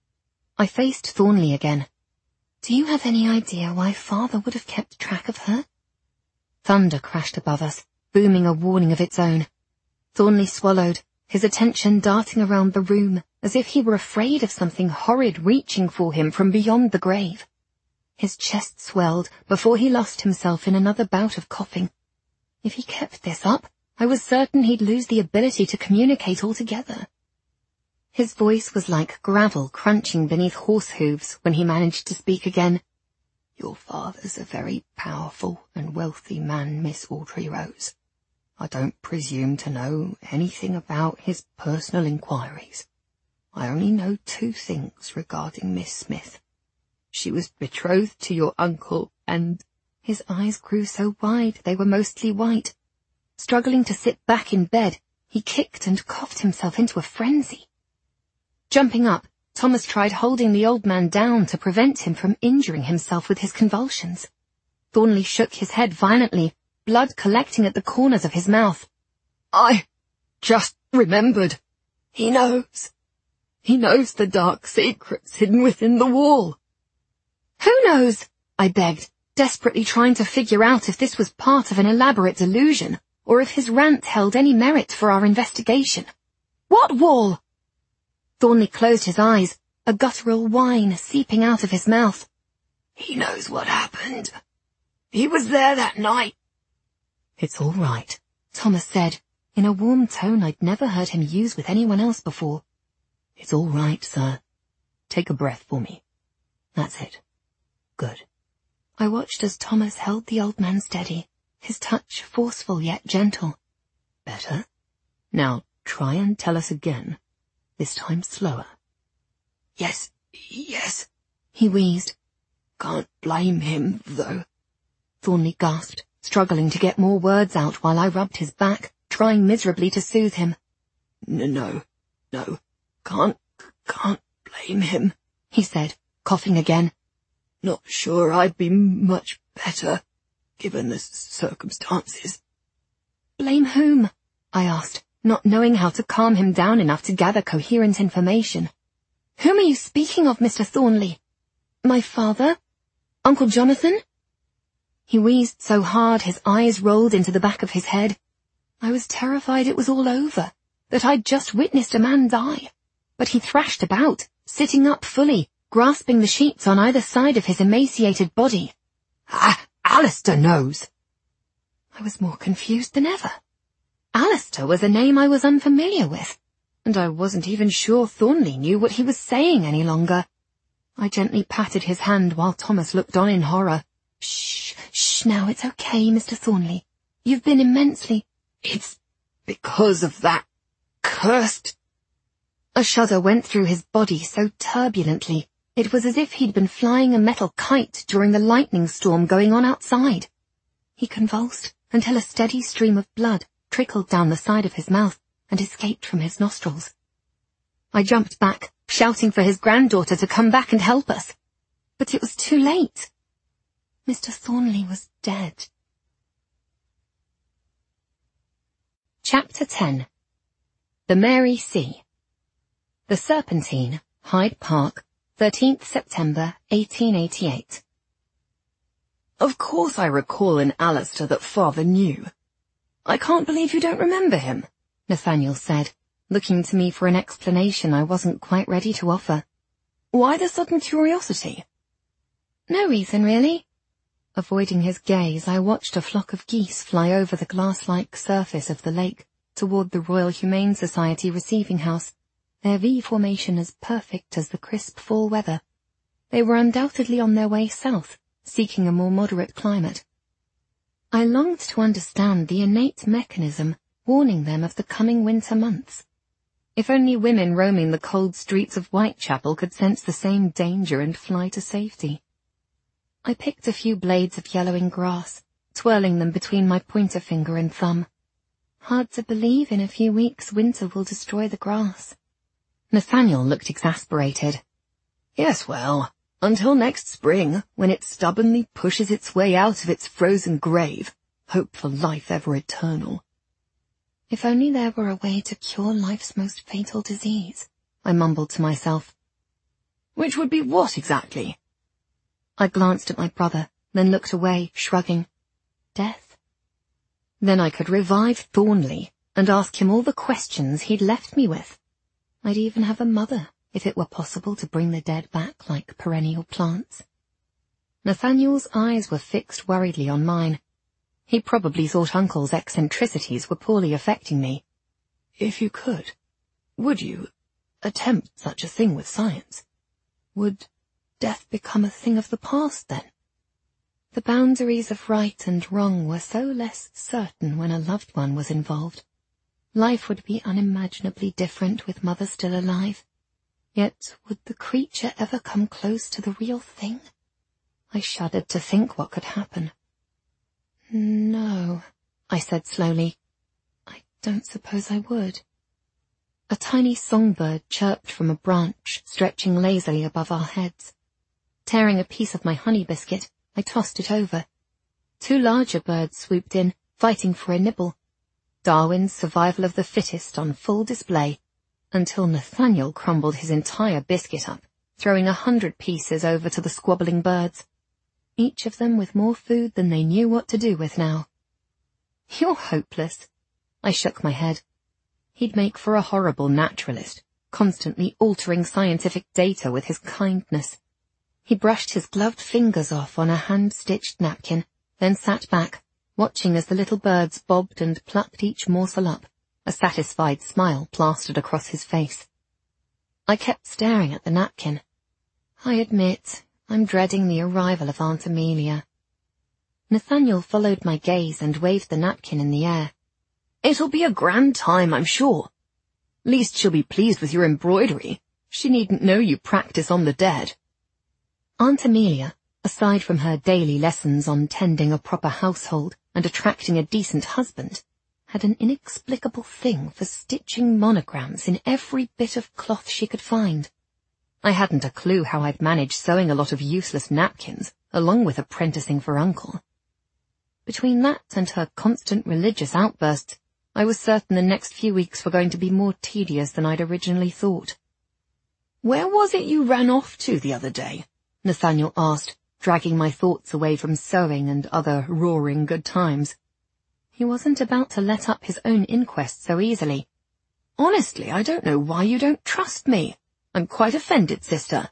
I faced Thornley again. Do you have any idea why Father would have kept track of her? Thunder crashed above us, booming a warning of its own. Thornley swallowed, his attention darting around the room as if he were afraid of something horrid reaching for him from beyond the grave. His chest swelled before he lost himself in another bout of coughing. If he kept this up, I was certain he'd lose the ability to communicate altogether. His voice was like gravel crunching beneath horse hooves when he managed to speak again. Your father's a very powerful and wealthy man, Miss Audrey Rose. I don't presume to know anything about his personal inquiries. I only know two things regarding Miss Smith. She was betrothed to your uncle and— His eyes grew so wide they were mostly white. Struggling to sit back in bed, he kicked and coughed himself into a frenzy. Jumping up, Thomas tried holding the old man down to prevent him from injuring himself with his convulsions. Thornley shook his head violently, blood collecting at the corners of his mouth. I just remembered. He knows. He knows the dark secrets hidden within the wall. Who knows? I begged, desperately trying to figure out if this was part of an elaborate delusion, or if his rant held any merit for our investigation. What wall? Thornley closed his eyes, a guttural whine seeping out of his mouth. He knows what happened. He was there that night. It's all right, Thomas said, in a warm tone I'd never heard him use with anyone else before. It's all right, sir. Take a breath for me. That's it. Good. I watched as Thomas held the old man steady, his touch forceful yet gentle. Better? Now try and tell us again, this time slower. Yes, he wheezed. Can't blame him, though. Thornley gasped, struggling to get more words out while I rubbed his back, trying miserably to soothe him. No, can't blame him, he said, coughing again. Not sure I'd be much better, given the circumstances. Blame whom? I asked, not knowing how to calm him down enough to gather coherent information. Whom are you speaking of, Mr. Thornley? My father? Uncle Jonathan? He wheezed so hard his eyes rolled into the back of his head. I was terrified it was all over, that I'd just witnessed a man die. But he thrashed about, sitting up fully, grasping the sheets on either side of his emaciated body. Alistair knows. I was more confused than ever. Alistair was a name I was unfamiliar with, and I wasn't even sure Thornley knew what he was saying any longer. I gently patted his hand while Thomas looked on in horror. Shh, now it's okay, Mr. Thornley. You've been immensely— It's because of that cursed— A shudder went through his body so turbulently, it was as if he'd been flying a metal kite during the lightning storm going on outside. He convulsed until a steady stream of blood trickled down the side of his mouth and escaped from his nostrils. I jumped back, shouting for his granddaughter to come back and help us. But it was too late. Mr. Thornley was dead. Chapter 10. The Mary C. The Serpentine, Hyde Park, 13th September 1888. Of course I recall an Alistair that Father knew. I can't believe you don't remember him, Nathaniel said, looking to me for an explanation I wasn't quite ready to offer. Why the sudden curiosity? No reason, really. Avoiding his gaze, I watched a flock of geese fly over the glass-like surface of the lake toward the Royal Humane Society receiving house, their V formation as perfect as the crisp fall weather. They were undoubtedly on their way south, seeking a more moderate climate. I longed to understand the innate mechanism warning them of the coming winter months. If only women roaming the cold streets of Whitechapel could sense the same danger and fly to safety. I picked a few blades of yellowing grass, twirling them between my pointer finger and thumb. Hard to believe in a few weeks winter will destroy the grass. Nathaniel looked exasperated. Yes, well, until next spring, when it stubbornly pushes its way out of its frozen grave, hope for life ever eternal. If only there were a way to cure life's most fatal disease, I mumbled to myself. Which would be what exactly? I glanced at my brother, then looked away, shrugging. Death. Then I could revive Thornley and ask him all the questions he'd left me with. I'd even have a mother, if it were possible to bring the dead back like perennial plants. Nathaniel's eyes were fixed worriedly on mine. He probably thought Uncle's eccentricities were poorly affecting me. If you could, would you attempt such a thing with science? Would death become a thing of the past, then? The boundaries of right and wrong were so less certain when a loved one was involved. Life would be unimaginably different with Mother still alive. Yet would the creature ever come close to the real thing? I shuddered to think what could happen. No, I said slowly. I don't suppose I would. A tiny songbird chirped from a branch, stretching lazily above our heads. Tearing a piece of my honey biscuit, I tossed it over. Two larger birds swooped in, fighting for a nibble. Darwin's survival of the fittest on full display, until Nathaniel crumbled his entire biscuit up, throwing 100 pieces over to the squabbling birds, each of them with more food than they knew what to do with now. You're hopeless. I shook my head. He'd make for a horrible naturalist, constantly altering scientific data with his kindness. He brushed his gloved fingers off on a hand-stitched napkin, then sat back, watching as the little birds bobbed and plucked each morsel up, a satisfied smile plastered across his face. I kept staring at the napkin. I admit, I'm dreading the arrival of Aunt Amelia. Nathaniel followed my gaze and waved the napkin in the air. It'll be a grand time, I'm sure. Least she'll be pleased with your embroidery. She needn't know you practice on the dead. Aunt Amelia, aside from her daily lessons on tending a proper household and attracting a decent husband, had an inexplicable thing for stitching monograms in every bit of cloth she could find. I hadn't a clue how I'd managed sewing a lot of useless napkins, along with apprenticing for Uncle. Between that and her constant religious outbursts, I was certain the next few weeks were going to be more tedious than I'd originally thought. Where was it you ran off to the other day? Nathaniel asked, dragging my thoughts away from sewing and other roaring good times. He wasn't about to let up his own inquest so easily. Honestly, I don't know why you don't trust me. I'm quite offended, sister.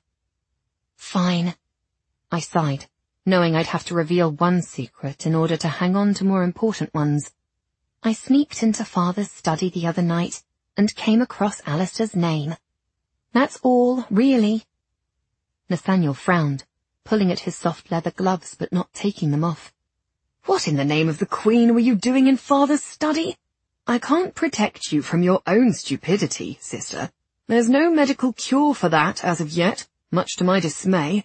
Fine. I sighed, knowing I'd have to reveal one secret in order to hang on to more important ones. I sneaked into Father's study the other night and came across Alistair's name. That's all, really. Nathaniel frowned, pulling at his soft leather gloves but not taking them off. What in the name of the Queen were you doing in Father's study? I can't protect you from your own stupidity, sister. There's no medical cure for that as of yet, much to my dismay.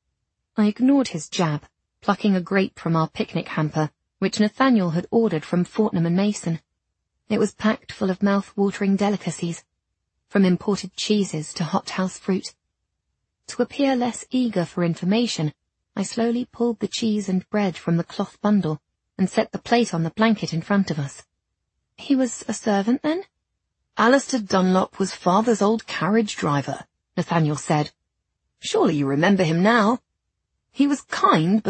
I ignored his jab, plucking a grape from our picnic hamper, which Nathaniel had ordered from Fortnum and Mason. It was packed full of mouth-watering delicacies, from imported cheeses to hothouse fruit. To appear less eager for information, I slowly pulled the cheese and bread from the cloth bundle and set the plate on the blanket in front of us. He was a servant, then? Alistair Dunlop was Father's old carriage driver, Nathaniel said. Surely you remember him now. He was kind, but